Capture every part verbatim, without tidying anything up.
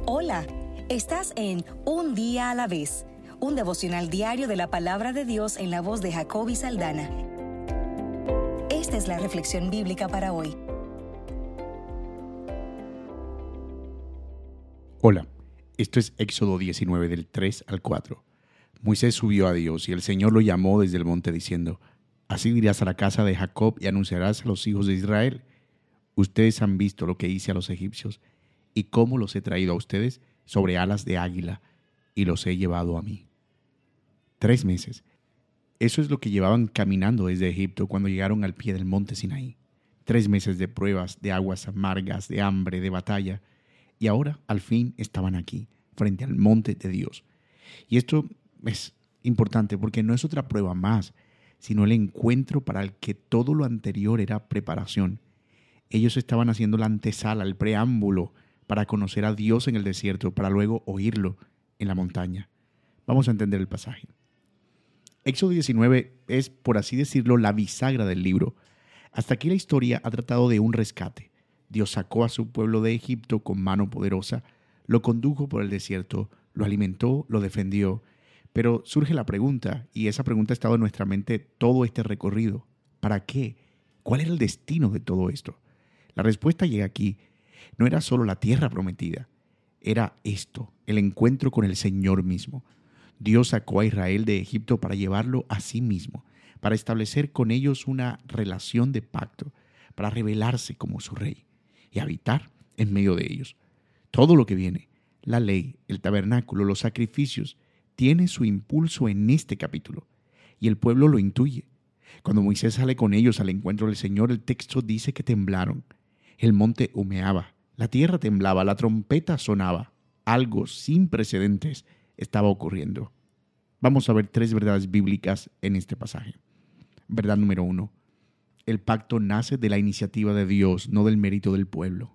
Hola, estás en Un Día a la Vez, un devocional diario de la Palabra de Dios en la voz de Jacoby Saldaña. Esta es la reflexión bíblica para hoy. Hola, esto es Éxodo diecinueve del tres al cuatro. Moisés subió a Dios y el Señor lo llamó desde el monte diciendo: Así dirás a la casa de Jacob y anunciarás a los hijos de Israel: Ustedes han visto lo que hice a los egipcios y cómo los he traído a ustedes sobre alas de águila y los he llevado a mí. Tres meses. Eso es lo que llevaban caminando desde Egipto cuando llegaron al pie del monte Sinaí. Tres meses de pruebas, de aguas amargas, de hambre, de batalla. Y ahora, al fin, estaban aquí, frente al monte de Dios. Y esto es importante porque no es otra prueba más, sino el encuentro para el que todo lo anterior era preparación. Ellos estaban haciendo la antesala, el preámbulo, para conocer a Dios en el desierto, para luego oírlo en la montaña. Vamos a entender el pasaje. Éxodo diecinueve es, por así decirlo, la bisagra del libro. Hasta aquí la historia ha tratado de un rescate. Dios sacó a su pueblo de Egipto con mano poderosa, lo condujo por el desierto, lo alimentó, lo defendió. Pero surge la pregunta, y esa pregunta ha estado en nuestra mente todo este recorrido. ¿Para qué? ¿Cuál era el destino de todo esto? La respuesta llega aquí. No era solo la tierra prometida, era esto, el encuentro con el Señor mismo. Dios sacó a Israel de Egipto para llevarlo a sí mismo, para establecer con ellos una relación de pacto, para revelarse como su rey y habitar en medio de ellos. Todo lo que viene, la ley, el tabernáculo, los sacrificios, tiene su impulso en este capítulo, y el pueblo lo intuye. Cuando Moisés sale con ellos al encuentro del Señor, el texto dice que temblaron. El monte humeaba, la tierra temblaba, la trompeta sonaba. Algo sin precedentes estaba ocurriendo. Vamos a ver tres verdades bíblicas en este pasaje. Verdad número uno. El pacto nace de la iniciativa de Dios, no del mérito del pueblo.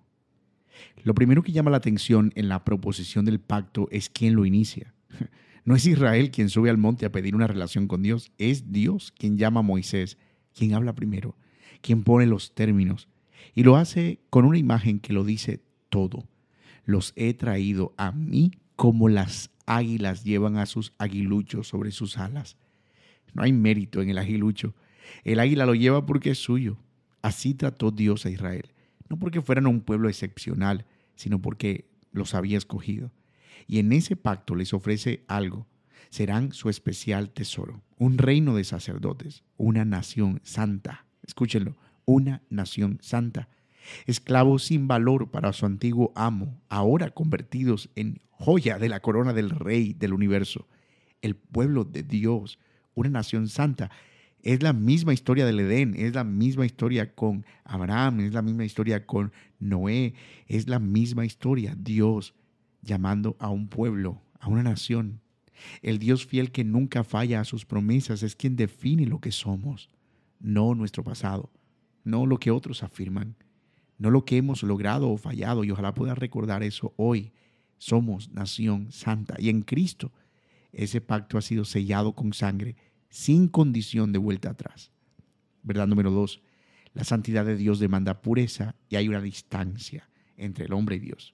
Lo primero que llama la atención en la proposición del pacto es quién lo inicia. No es Israel quien sube al monte a pedir una relación con Dios, es Dios quien llama a Moisés, quien habla primero, quien pone los términos. Y lo hace con una imagen que lo dice todo. Los he traído a mí como las águilas llevan a sus aguiluchos sobre sus alas. No hay mérito en el aguilucho. El águila lo lleva porque es suyo. Así trató Dios a Israel. No porque fueran un pueblo excepcional, sino porque los había escogido. Y en ese pacto les ofrece algo. Serán su especial tesoro. Un reino de sacerdotes. Una nación santa. Escúchenlo. Una nación santa. Esclavos sin valor para su antiguo amo, ahora convertidos en joya de la corona del rey del universo. El pueblo de Dios, una nación santa. Es la misma historia del Edén, es la misma historia con Abraham, es la misma historia con Noé, es la misma historia. Dios llamando a un pueblo, a una nación. El Dios fiel que nunca falla a sus promesas es quien define lo que somos, no nuestro pasado. No lo que otros afirman, no lo que hemos logrado o fallado, y ojalá puedas recordar eso hoy. Somos nación santa y en Cristo ese pacto ha sido sellado con sangre sin condición de vuelta atrás. Verdad número dos, la santidad de Dios demanda pureza y hay una distancia entre el hombre y Dios.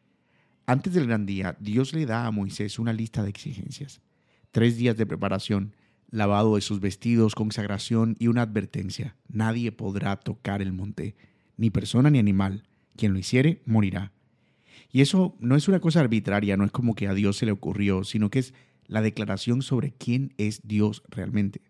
Antes del gran día, Dios le da a Moisés una lista de exigencias. Tres días de preparación, lavado de sus vestidos, consagración y una advertencia. Nadie podrá tocar el monte, ni persona ni animal. Quien lo hiciere, morirá. Y eso no es una cosa arbitraria, no es como que a Dios se le ocurrió, sino que es la declaración sobre quién es Dios realmente.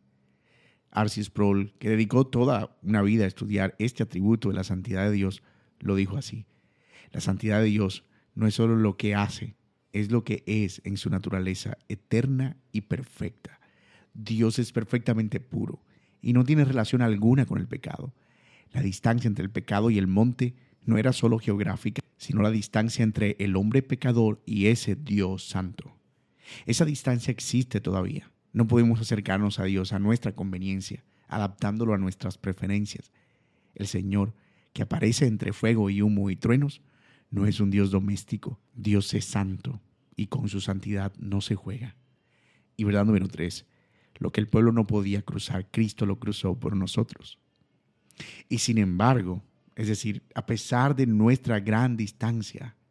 R C Sproul, que dedicó toda una vida a estudiar este atributo de la santidad de Dios, lo dijo así. La santidad de Dios no es solo lo que hace, es lo que es en su naturaleza eterna y perfecta. Dios es perfectamente puro y no tiene relación alguna con el pecado. La distancia entre el pecado y el monte no era solo geográfica, sino la distancia entre el hombre pecador y ese Dios santo. Esa distancia existe todavía. No podemos acercarnos a Dios a nuestra conveniencia, adaptándolo a nuestras preferencias. El Señor, que aparece entre fuego y humo y truenos, no es un Dios doméstico. Dios es santo y con su santidad no se juega. Y verdad número tres, lo que el pueblo no podía cruzar, Cristo lo cruzó por nosotros. Y sin embargo, es decir, a pesar de nuestra gran distancia,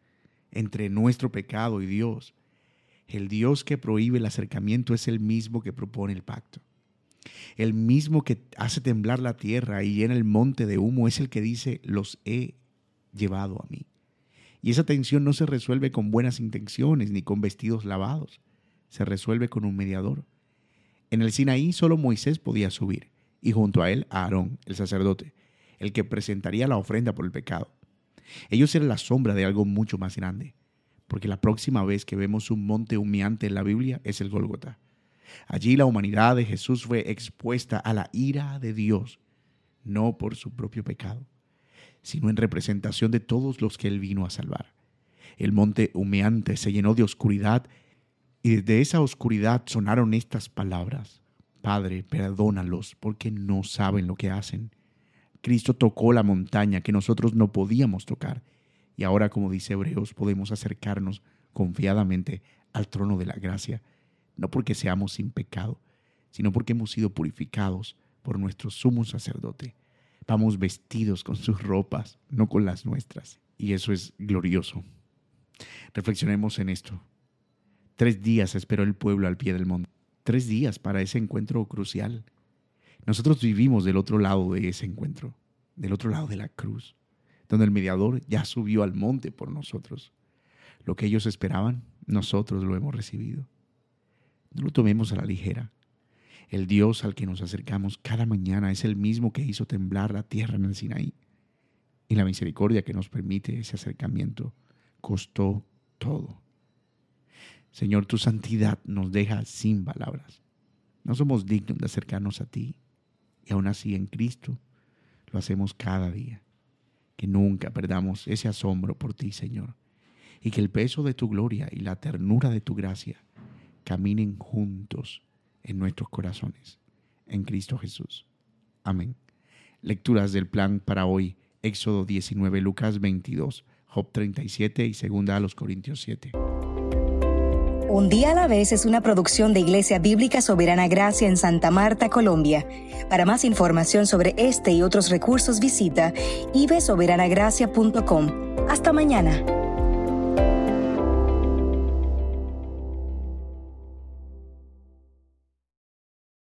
entre nuestro pecado y Dios. El Dios que prohíbe el acercamiento es el mismo que propone el pacto. El mismo que hace temblar la tierra y llena el monte de humo es el que dice, los he llevado a mí. Y esa tensión no se resuelve con buenas intenciones ni con vestidos lavados. Se resuelve con un mediador. En el Sinaí solo Moisés podía subir y junto a él Aarón, el sacerdote, el que presentaría la ofrenda por el pecado. Ellos eran la sombra de algo mucho más grande, porque la próxima vez que vemos un monte humeante en la Biblia es el Gólgota. Allí la humanidad de Jesús fue expuesta a la ira de Dios, no por su propio pecado, sino en representación de todos los que Él vino a salvar. El monte humeante se llenó de oscuridad y desde esa oscuridad sonaron estas palabras: Padre, perdónalos porque no saben lo que hacen. Cristo tocó la montaña que nosotros no podíamos tocar y ahora, como dice Hebreos, podemos acercarnos confiadamente al trono de la gracia, no porque seamos sin pecado, sino porque hemos sido purificados por nuestro sumo sacerdote. Vamos vestidos con sus ropas, no con las nuestras, y eso es glorioso. Reflexionemos en esto. Tres días esperó el pueblo al pie del monte. Tres días para ese encuentro crucial. Nosotros vivimos del otro lado de ese encuentro, del otro lado de la cruz, donde el mediador ya subió al monte por nosotros. Lo que ellos esperaban, nosotros lo hemos recibido. No lo tomemos a la ligera. El Dios al que nos acercamos cada mañana es el mismo que hizo temblar la tierra en el Sinaí. Y la misericordia que nos permite ese acercamiento costó todo. Señor, tu santidad nos deja sin palabras. No somos dignos de acercarnos a ti. Y aún así en Cristo lo hacemos cada día. Que nunca perdamos ese asombro por ti, Señor. Y que el peso de tu gloria y la ternura de tu gracia caminen juntos en nuestros corazones. En Cristo Jesús. Amén. Lecturas del plan para hoy. Éxodo diecinueve, Lucas veintidós, Job treinta y siete y segunda a los Corintios siete. Un día a la vez es una producción de Iglesia Bíblica Soberana Gracia en Santa Marta, Colombia. Para más información sobre este y otros recursos visita i b soberana gracia punto com. Hasta mañana.